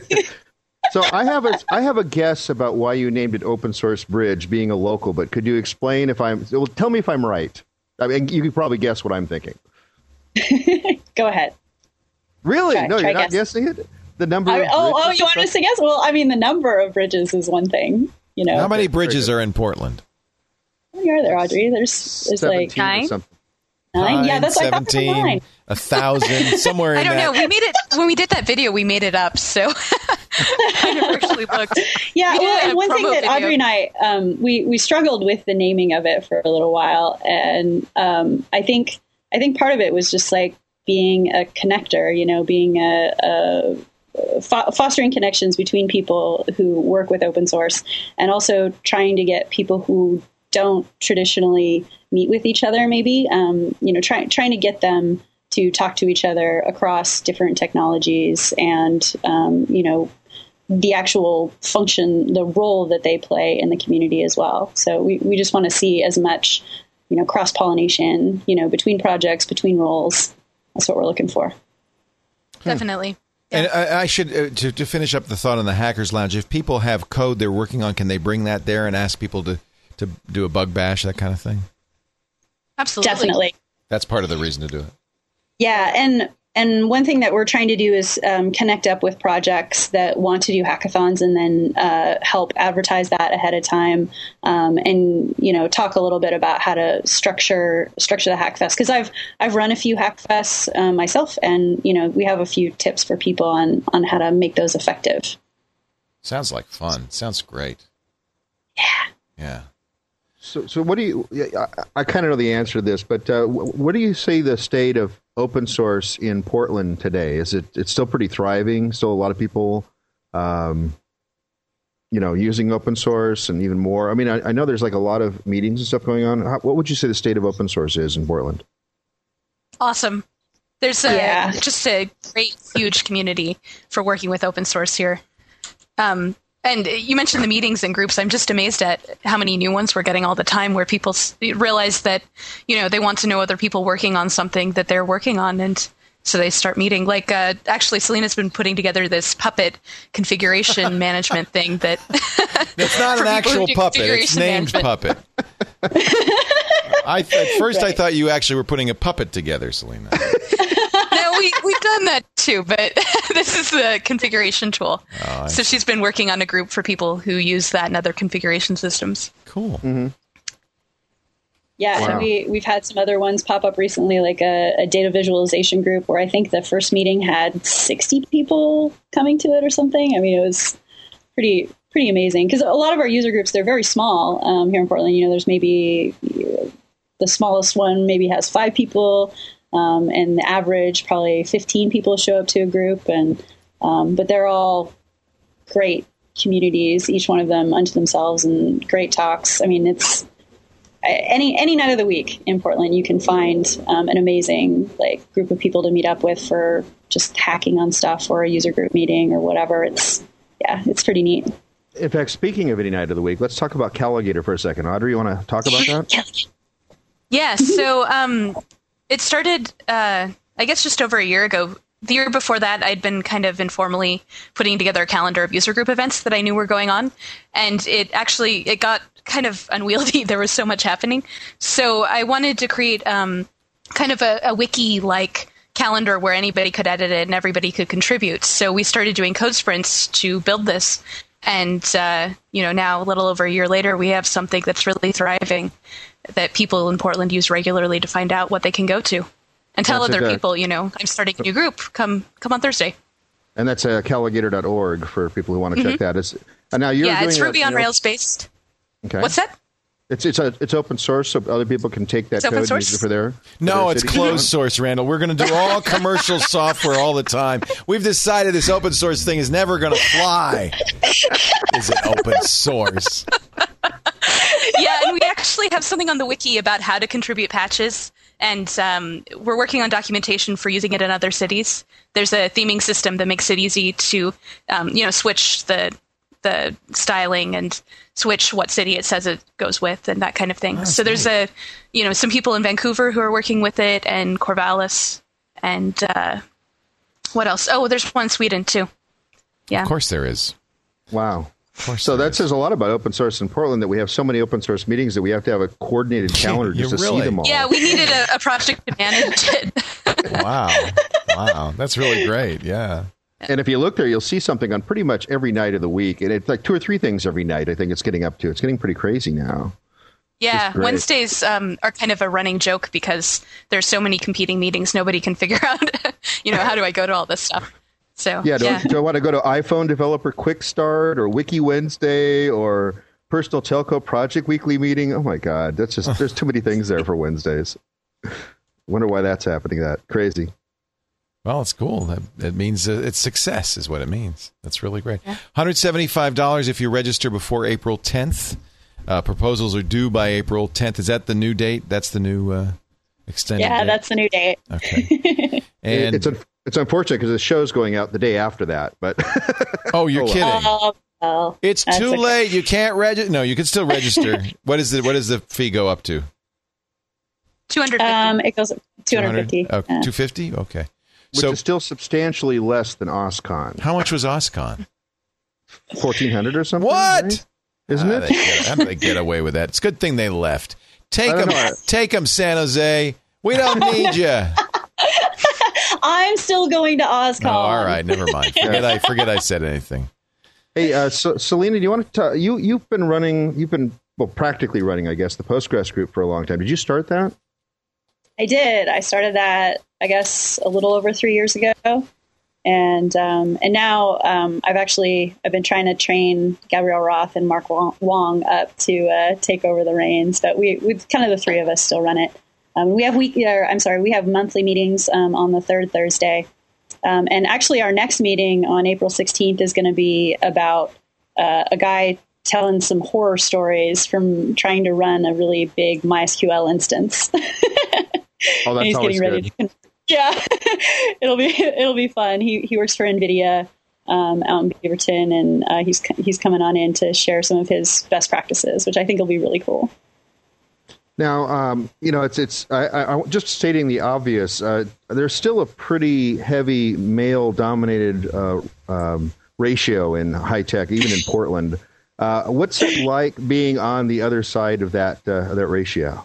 So I have a I have a guess about why you named it Open Source Bridge, being a local. But could you explain if I'm? Well, tell me if I'm right. I mean, you could probably guess what I'm thinking. go ahead. Really? Try- no, try you're not guess. guessing it. The number. I, of oh, oh, bridges you want us to guess? Well, I mean, the number of bridges is one thing. You know, How many very bridges good. are in Portland? how many are there, Audrey? There's there's like seventeen or Nine? something. nine. Yeah, that's like that's seventeen, nine. a thousand, somewhere in I don't that. know. We made it when we did that video. We made it up, so I never actually looked. Yeah, We did well, a and one thing promo that video. Audrey and I um, we we struggled with the naming of it for a little while, and um, I think I think part of it was just like being a connector, you know, being a, a fo- fostering connections between people who work with open source, and also trying to get people who don't traditionally meet with each other, maybe um, you know, trying trying to get them to talk to each other across different technologies, and um, you know. the actual function, the role that they play in the community as well. So we, we just want to see as much, you know, cross-pollination, you know, between projects, between roles. That's what we're looking for. Definitely. And I, I should, uh, to, to finish up the thought on the Hackers Lounge, if people have code they're working on, can they bring that there and ask people to, to do a bug bash, that kind of thing? Absolutely. Definitely. That's part of the reason to do it. Yeah. And, and one thing that we're trying to do is um, connect up with projects that want to do hackathons and then uh, help advertise that ahead of time, um, and you know talk a little bit about how to structure structure the Hackfest, because I've I've run a few Hackfests um, myself, and you know we have a few tips for people on on how to make those effective. Sounds like fun. Sounds great. Yeah. Yeah. So, so what do you? I, I kind of know the answer to this, but uh, what do you say the state of open source in Portland today? Is it it's still pretty thriving? Still a lot of people, um, you know, using open source and even more. I mean, I, I know there's like a lot of meetings and stuff going on. How, what would you say the state of open source is in Portland? Awesome. There's a, Yeah. just a great, huge community for working with open source here. Um, And you mentioned the meetings and groups. I'm just amazed at how many new ones we're getting all the time where people s- realize that, you know, they want to know other people working on something that they're working on. And so they start meeting. Like, uh, actually, Selena's been putting together this Puppet configuration management thing that... It's not for an people who actual do puppet. It's named configuration Puppet. I, at first, I thought you actually were putting a puppet together, Selena. No, we, we've done that too, but this is the configuration tool. Oh, I so she's been working on a group for people who use that in other configuration systems. Cool. Mm-hmm. Yeah, Wow. and we, we've had some other ones pop up recently, like a, a data visualization group where I think the first meeting had sixty people coming to it or something. I mean, it was pretty pretty amazing because a lot of our user groups, they're very small um, here in Portland. You know, there's maybe uh, the smallest one maybe has five people, um, and the average probably fifteen people show up to a group. And um, but they're all great communities, each one of them unto themselves, and great talks. I mean, it's any any night of the week in Portland, you can find um, an amazing like group of people to meet up with for just hacking on stuff or a user group meeting or whatever. It's yeah, it's pretty neat. In fact, speaking of any night of the week, let's talk about Caligator for a second. Audrey, you want to talk about that? Yeah, so um, it started, uh, I guess, just over a year ago. The year before that, I'd been kind of informally putting together a calendar of user group events that I knew were going on. And it actually, it got kind of unwieldy. There was so much happening. So I wanted to create um, kind of a, a wiki-like calendar where anybody could edit it and everybody could contribute. So we started doing code sprints to build this. And, uh, you know, now a little over a year later, we have something that's really thriving that people in Portland use regularly to find out what they can go to. And tell That's other okay. people, you know, I'm starting a new group. Come come on Thursday. And that's uh, caligator dot org for people who want to check that. It's, and now you're Yeah, doing it's a- Ruby on you know- Rails based. Okay. What's that? It's it's a, it's open source, so other people can take that It's code open and source? use it for their. for No, their it's city. closed source, Randall. We're going to do all commercial software all the time. We've decided this open source thing is never going to fly. Is it open source? Yeah, and we actually have something on the wiki about how to contribute patches. And um, we're working on documentation for using it in other cities. There's a theming system that makes it easy to, um, you know, switch the the styling and switch what city it says it goes with and that kind of thing. Oh, so there's a, you know, some people in Vancouver who are working with it, and Corvallis, and uh, what else? Oh, there's one in Sweden too. Yeah. Of course there is. Wow. Of course So there that is. says a lot about open source in Portland, that we have so many open source meetings that we have to have a coordinated calendar You just to really- see them all. Yeah, we needed a, a project to manage it. Wow. Wow. That's really great. Yeah. And if you look there, you'll see something on pretty much every night of the week. And it's like two or three things every night, I think it's getting up to. It's getting pretty crazy now. Yeah, great. Wednesdays um, are kind of a running joke because there's so many competing meetings. Nobody can figure out, you know, how do I go to all this stuff? So Yeah, do, yeah. do I want to go to iPhone Developer Quick Start or Wiki Wednesday or Personal Telco Project Weekly Meeting? Oh my God, that's just there's too many things there for Wednesdays. Wonder why that's happening. That crazy. Well, it's cool. That, that means uh, it's success is what it means. That's really great. one hundred seventy-five dollars if you register before April tenth. Uh, proposals are due by April tenth. Is that the new date? That's the new uh, extended Yeah, date? that's the new date. Okay. And it's un- it's unfortunate because the show's going out the day after that. But oh, you're Oh, well. kidding. Oh, well, It's that's too okay. late. You can't register. No, you can still register. What is the what does the fee go up to? two hundred fifty. Um, it goes two hundred fifty. Oh, Yeah. two fifty? Okay. which So is still substantially less than OSCON. how much was OSCON? fourteen hundred or something? What? right? Isn't How it? do they get- How do they get away with that? It's a good thing they left. Take I them, don't know. take them, San Jose. We don't need you. I'm still going to OzCon. Oh, all right, never mind. Forget I forget I said anything. Hey, uh, so, Selena, do you want to talk, you you've been running, you've been well, practically running, I guess, the Postgres group for a long time. Did you start that? I did. I started that, I guess, a little over three years ago. And um, and now um, I've actually I've been trying to train Gabrielle Roth and Mark Wong up to uh, take over the reins, but we we kind of the three of us still run it. Um, we have week. Or, I'm sorry, we have monthly meetings um, on the third Thursday, um, and actually our next meeting on April sixteenth is going to be about uh, a guy telling some horror stories from trying to run a really big MySQL instance. Oh, that's he's always getting ready good. To, yeah, it'll be it'll be fun. He he works for NVIDIA um, out in Beaverton, and uh, he's he's coming on in to share some of his best practices, which I think will be really cool. Now, um, you know, it's it's I, I, just stating the obvious. Uh, there's still a pretty heavy male-dominated uh, um, ratio in high tech, even in Portland. Uh, what's it like being on the other side of that uh, that ratio?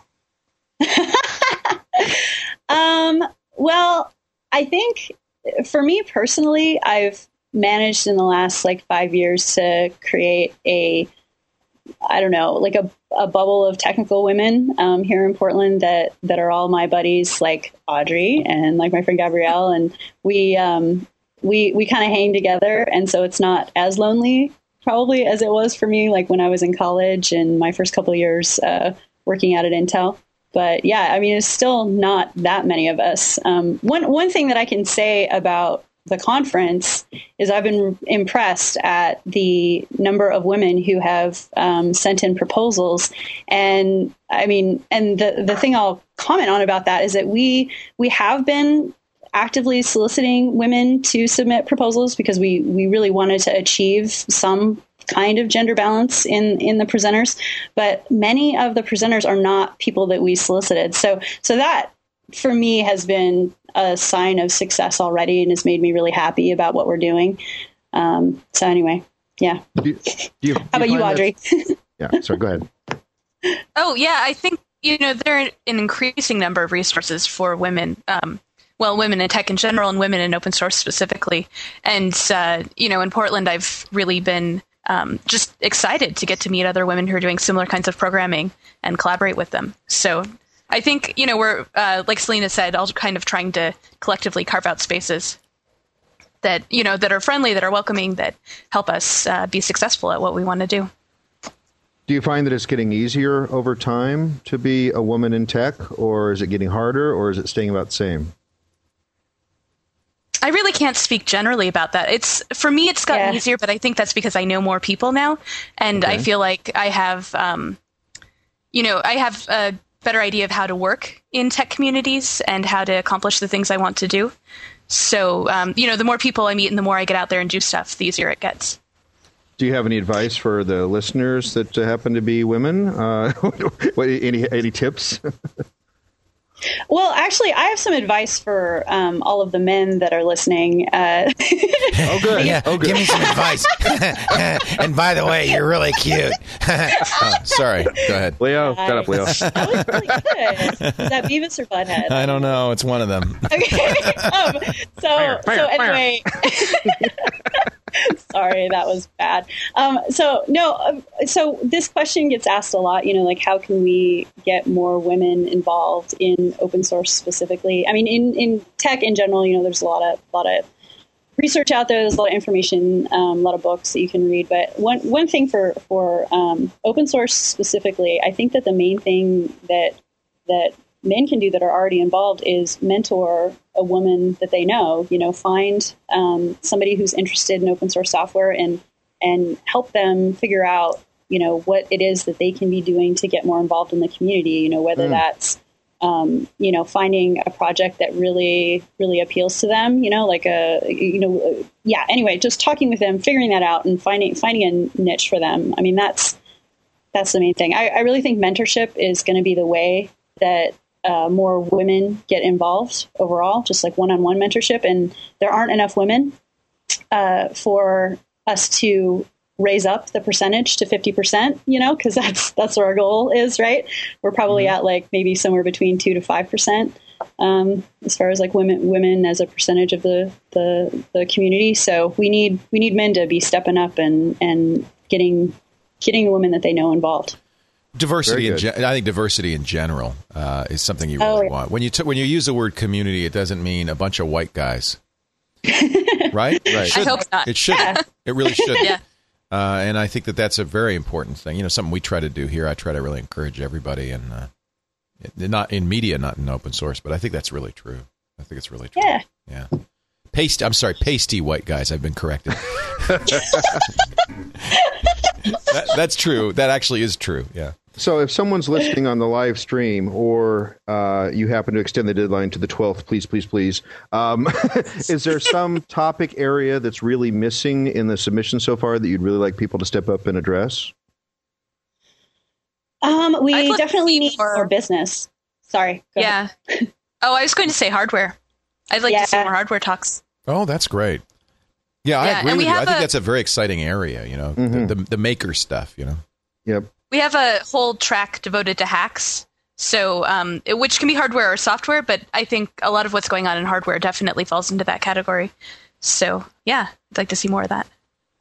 um. Well, I think for me personally, I've managed in the last like five years to create a, I don't know, like a, a bubble of technical women um, here in Portland that, that are all my buddies, like Audrey and like my friend Gabrielle. And we, um, we, we kind of hang together. And so it's not as lonely probably as it was for me, like when I was in college and my first couple of years uh, working out at Intel. But yeah, I mean, it's still not that many of us. Um, one one thing that I can say about the conference is I've been impressed at the number of women who have um, sent in proposals. And I mean, and the, the thing I'll comment on about that is that we we have been actively soliciting women to submit proposals because we, we really wanted to achieve some kind of gender balance in, in the presenters, but many of the presenters are not people that we solicited. So, so that for me has been a sign of success already and has made me really happy about what we're doing. Um, so anyway, yeah. Do you, do you, How about you, Audrey? Yeah, sorry, go ahead. Oh, yeah, I think, you know, there are an increasing number of resources for women, um, well, women in tech in general and women in open source specifically. And, uh, you know, in Portland, I've really been Um, just excited to get to meet other women who are doing similar kinds of programming and collaborate with them. So I think, you know, we're, uh, like Selena said, all kind of trying to collectively carve out spaces that, you know, that are friendly, that are welcoming, that help us uh, be successful at what we want to do. Do you find that it's getting easier over time to be a woman in tech, or is it getting harder, or is it staying about the same? I really can't speak generally about that. It's for me, it's gotten Yeah. easier, but I think that's because I know more people now, and Okay. I feel like I have, um, you know, I have a better idea of how to work in tech communities and how to accomplish the things I want to do. So, um, you know, the more people I meet and the more I get out there and do stuff, the easier it gets. Do you have any advice for the listeners that uh, happen to be women? Uh, what, any any tips? Well, actually, I have some advice for um, all of the men that are listening. Uh, Oh, good. Yeah, Oh, good. give me some advice. And by the way, you're really cute. Oh, sorry, go ahead. Leo, shut up, Leo. That was really good. Is that Beavis or Butthead? I don't know. It's one of them. Okay. um, so, so anyway, sorry, that was bad. Um, so no, um, so this question gets asked a lot, you know, like how can we get more women involved in open source specifically? I mean, in, in tech in general, you know, there's a lot of, lot of research out there. There's a lot of information, um, a lot of books that you can read. But one, one thing for, for um, open source specifically, I think that the main thing that, that men can do that are already involved is mentor a woman that they know, you know, find um, somebody who's interested in open source software and, and help them figure out, you know, what it is that they can be doing to get more involved in the community, you know, whether mm. that's, um, you know, finding a project that really, really appeals to them, you know, like a, you know, yeah, anyway, just talking with them, figuring that out and finding, finding a niche for them. I mean, that's, that's the main thing. I, I really think mentorship is going to be the way that Uh, more women get involved overall, just like one-on-one mentorship. And there aren't enough women uh, for us to raise up the percentage to fifty percent, you know, because that's that's what our goal is, right? We're probably mm-hmm. at like maybe somewhere between two to five percent. um, as far as like women women as a percentage of the, the the community. So we need we need men to be stepping up and and getting getting the women that they know involved. Diversity, in gen- I think diversity in general uh, is something you really oh, yeah. want. When you t- when you use the word community, it doesn't mean a bunch of white guys, right? Right. I hope not. It should. Yeah. It really should. Yeah. Uh, and I think that that's a very important thing. You know, something we try to do here. I try to really encourage everybody, and uh, it, not in media, not in open source, but I think that's really true. I think it's really true. Yeah. Yeah. Pasty. I'm sorry, pasty white guys. I've been corrected. that, that's true. That actually is true. Yeah. So if someone's listening on the live stream, or uh, you happen to extend the deadline to the twelfth, please, please, please, um, is there some topic area that's really missing in the submission so far that you'd really like people to step up and address? Um, we I'd like to definitely see need more- more business. Sorry. Go Yeah. ahead. Oh, I was going to say hardware. I'd like Yeah. to see more hardware talks. Oh, that's great. Yeah, I Yeah, agree and with we you. I have think a- that's a very exciting area, you know, Mhm. the, the, the maker stuff, you know. Yep. We have a whole track devoted to hacks, so um, it- which can be hardware or software, but I think a lot of what's going on in hardware definitely falls into that category. So, yeah, I'd like to see more of that.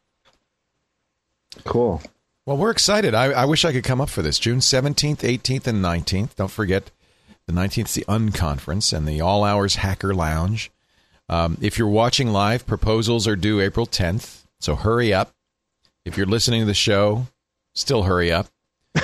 Cool. Well, we're excited. I, I wish I could come up for this. June seventeenth, eighteenth, and nineteenth. Don't forget, the nineteenth is the Unconference and the All Hours Hacker Lounge. Um, if you're watching live, proposals are due April tenth, so hurry up. If you're listening to the show, still hurry up.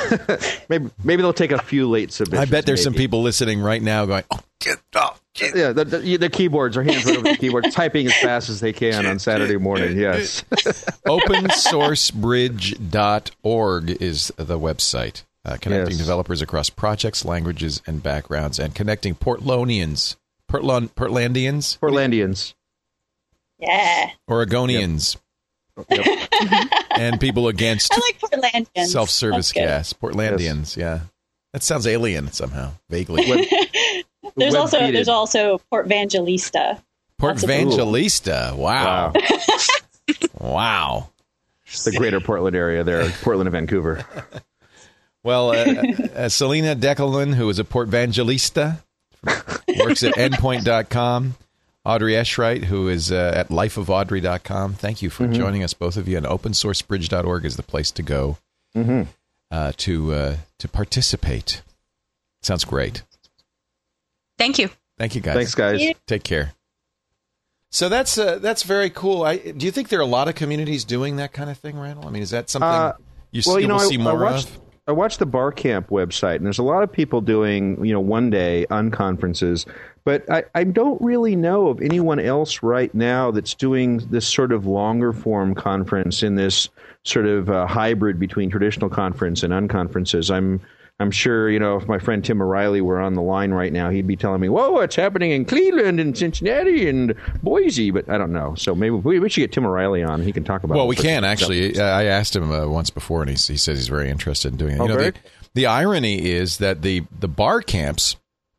Maybe maybe they'll take a few late submissions. I bet there's some maybe. people listening right now going, oh, get up. Get. Yeah, the, the, the keyboards, their hands right over the keyboard, typing as fast as they can on Saturday morning, yes. open source bridge dot org is the website, uh, connecting Yes. developers across projects, languages, and backgrounds, and connecting Portlonians, Portland, Portlandians, Portlandians. Yeah. Oregonians, Yep. and people against I like Portlandians. self-service That's good. gas. Portlandians, yeah. That sounds alien somehow, vaguely. Web- There's web also beated. there's also Port Vangelista. Port That's a- Vangelista, wow. Wow. Wow. The greater Portland area there, Portland and Vancouver. Well, uh, uh, Selena Deckelman, who is a Port Vangelista, works at endpoint dot com. Audrey Eschright, who is uh, at life of audrey dot com. Thank you for Mm-hmm. joining us, both of you. And open source bridge dot org is the place to go Mm-hmm. uh, to uh, to participate. Sounds great. Thank you. Thank you, guys. Thanks, guys. Yeah. Take care. So that's uh, that's very cool. I, do you think there are a lot of communities doing that kind of thing, Randall? I mean, is that something Uh, you, well, see, you know, will I, see I more watched, of? I watched the Barcamp website, and there's a lot of people doing, you know, one-day unconferences, but I, I don't really know of anyone else right now that's doing this sort of longer-form conference in this sort of uh, hybrid between traditional conference and unconferences. I'm I'm sure, you know, if my friend Tim O'Reilly were on the line right now, he'd be telling me, whoa, it's happening in Cleveland and Cincinnati and Boise, but I don't know. So maybe we, we should get Tim O'Reilly on. He can talk about it. Well, we can actually. I asked him uh, once before, and he, he says he's very interested in doing it. Oh, you know, very? the, the irony is that the the bar camps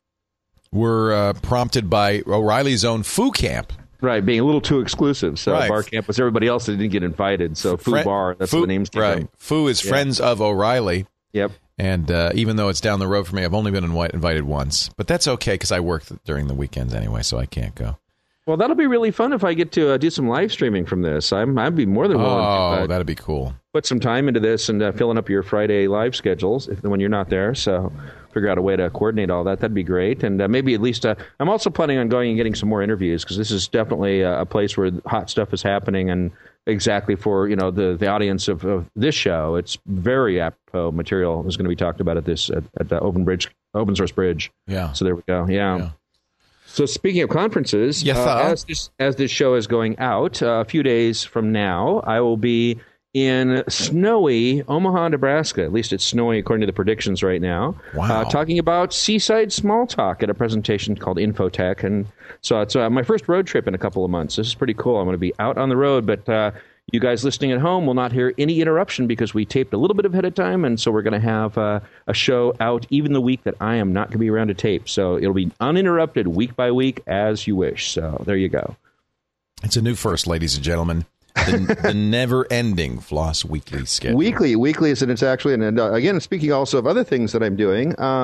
were uh, prompted by O'Reilly's own Foo Camp. Right, being a little too exclusive. So Right. Bar Camp was everybody else that didn't get invited. So Foo Fri- Bar, that's Foo, what the name's came right. from. Foo is Yeah. friends of O'Reilly. Yep. And uh, even though it's down the road for me, I've only been invi- invited once. But that's okay because I work th- during the weekends anyway, so I can't go. Well, that'll be really fun if I get to uh, do some live streaming from this. I'm, I'd be more than willing Oh, to uh, that'd be cool. put some time into this and uh, filling up your Friday live schedules if, when you're not there. So figure out a way to coordinate all that. That'd be great. And uh, maybe at least uh, I'm also planning on going and getting some more interviews because this is definitely a, a place where hot stuff is happening and exactly for, you know, the, the audience of, of this show. It's very apropos material is going to be talked about at this at, at the Open Bridge, Open Source Bridge. Yeah. So there we go. Yeah. Yeah. So speaking of conferences, Yes, uh, sir. as this as this show is going out, uh, a few days from now, I will be in snowy Omaha, Nebraska. At least it's snowy according to the predictions right now. Wow. Uh, talking about seaside small talk at a presentation called Infotech, and so it's uh, my first road trip in a couple of months. This is pretty cool. I'm going to be out on the road, but uh, you guys listening at home will not hear any interruption because we taped a little bit ahead of time, and so we're going to have uh, a show out even the week that I am not going to be around to tape. So it'll be uninterrupted week by week as you wish. So there you go. It's a new first, ladies and gentlemen. The, the never-ending Floss Weekly schedule. Weekly, weekly is, and it's actually, and uh, again, speaking also of other things that I'm doing, um,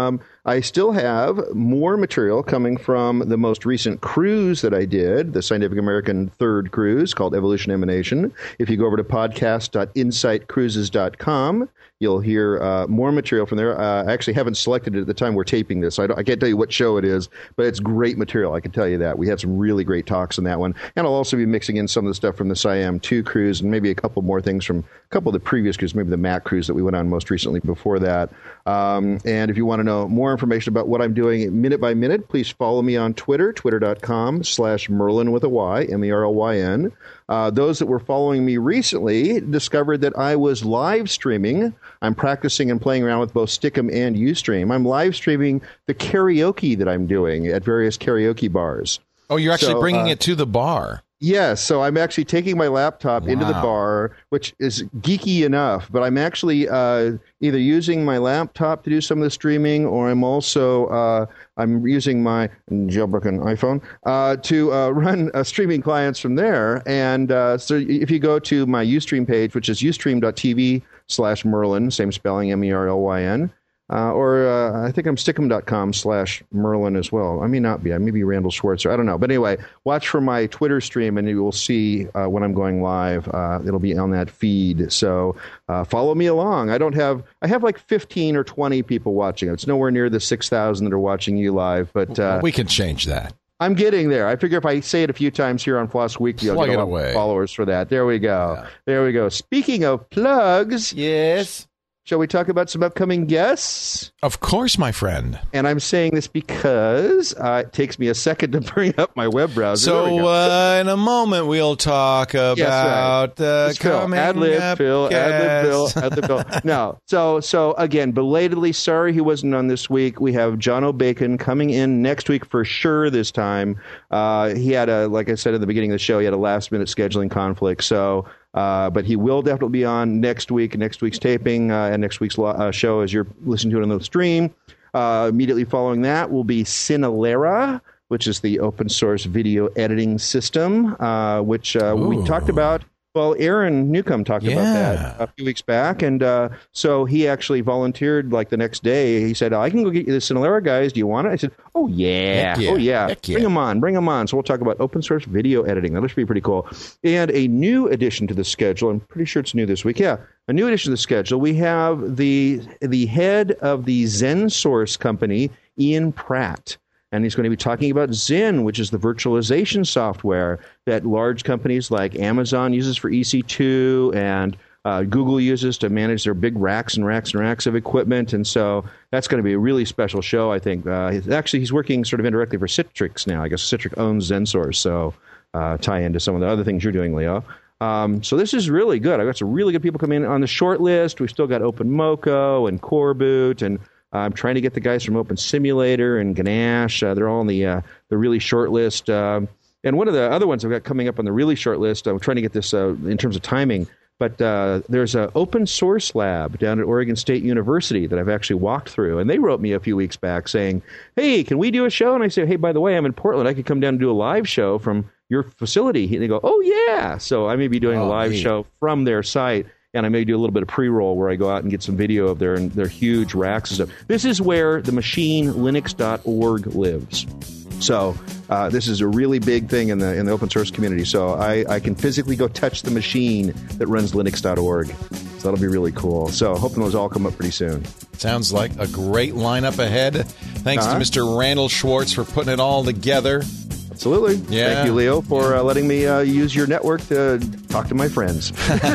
I still have more material coming from the most recent cruise that I did, the Scientific American third cruise called Evolution Emanation. If you go over to podcast dot insight cruises dot com, you'll hear uh, more material from there. Uh, I actually haven't selected it at the time we're taping this. So I, don't, I can't tell you what show it is, but it's great material. I can tell you that. We had some really great talks on that one. And I'll also be mixing in some of the stuff from the Siam two cruise and maybe a couple more things from a couple of the previous cruises, maybe the Mac cruise that we went on most recently before that. Um, and if you want to know more information about what I'm doing minute by minute, please follow me on Twitter, twitter dot com slash Merlin with a Y, M E R L Y N. Uh, those that were following me recently discovered that I was live streaming. I'm practicing and playing around with both Stickam and Ustream. I'm live streaming the karaoke that I'm doing at various karaoke bars. Oh, you're actually so, bringing uh, it to the bar. Yes, so I'm actually taking my laptop Wow. into the bar, which is geeky enough, but I'm actually uh, either using my laptop to do some of the streaming, or I'm also uh, I'm using my jailbroken iPhone uh, to uh, run uh, streaming clients from there. And uh, so if you go to my Ustream page, which is ustream dot t v slash Merlin, same spelling, M E R L Y N, Uh, or uh, I think I'm stickam dot com slash Merlin as well. I may not be. I may be Randall Schwartzer. I don't know. But anyway, watch for my Twitter stream, and you will see uh, when I'm going live. Uh, it'll be on that feed. So uh, follow me along. I don't have. I have like fifteen or twenty people watching. It's nowhere near the six thousand that are watching you live. But uh, we can change that. I'm getting there. I figure if I say it a few times here on Floss Weekly, I'll Plug get it a lot away. of followers for that. There we go. Yeah. There we go. Speaking of plugs, Yes. shall we talk about some upcoming guests? Of course, my friend. And I'm saying this because uh, it takes me a second to bring up my web browser. There we So, go. uh, in a moment, we'll talk about right. uh, It's Phil. coming Ad lib, up Phil, ad lib, Bill, guests. ad lib, Bill. No. So, so again, belatedly sorry he wasn't on this week. We have John O'Bacon coming in next week for sure this time. Uh, he had a, like I said at the beginning of the show, he had a last minute scheduling conflict. So, Uh, but he will definitely be on next week, next week's taping, uh, and next week's uh, show as you're listening to it on the stream. Uh, immediately following that will be Cinelera, which is the open source video editing system, uh, which uh, we Ooh. talked about. Well, Aaron Newcomb talked about Yeah. that a few weeks back, and uh, so he actually volunteered like the next day. He said, I can go get you the Cinelera guys. Do you want it? I said, oh, yeah. Heck yeah. Oh, yeah. Heck yeah. Bring them on. Bring them on. So we'll talk about open source video editing. That should be pretty cool. And a new addition to the schedule. I'm pretty sure it's new this week. Yeah, a new addition to the schedule. We have the the head of the ZenSource company, Ian Pratt. And he's going to be talking about Zen, which is the virtualization software that large companies like Amazon uses for E C two and uh, Google uses to manage their big racks and racks and racks of equipment. And so that's going to be a really special show, I think. Uh, he's- actually, he's working sort of indirectly for Citrix now. I guess Citrix owns ZenSource, so uh, tie into some of the other things you're doing, Leo. Um, so this is really good. I've got some really good people coming in on the short list. We've still got OpenMoko and Coreboot, and I'm trying to get the guys from Open Simulator and Ganache. Uh, they're all on the uh, the really short list. Um, and one of the other ones I've got coming up on the really short list, I'm trying to get this uh, in terms of timing, but uh, there's an open source lab down at Oregon State University that I've actually walked through. And they wrote me a few weeks back saying, hey, can we do a show? And I said, hey, by the way, I'm in Portland. I could come down and do a live show from your facility. And they go, oh, yeah. So I may be doing Oh, a live neat. show from their site. And I may do a little bit of pre-roll where I go out and get some video of their their huge racks and stuff. This is where the machine linux dot org lives. So uh, this is a really big thing in the in the open source community. So I, I can physically go touch the machine that runs linux dot org. So that'll be really cool. So hoping those all come up pretty soon. Sounds like a great lineup ahead. Thanks Uh-huh. to Mister Randall Schwartz for putting it all together. Absolutely. Yeah. Thank you, Leo, for uh, letting me uh, use your network to talk to my friends.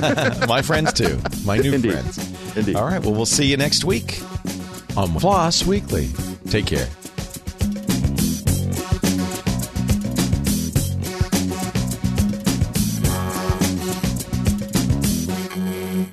My friends, too. My new Indeed. friends. Indeed. All right. Well, we'll see you next week on Floss Weekly. Take care.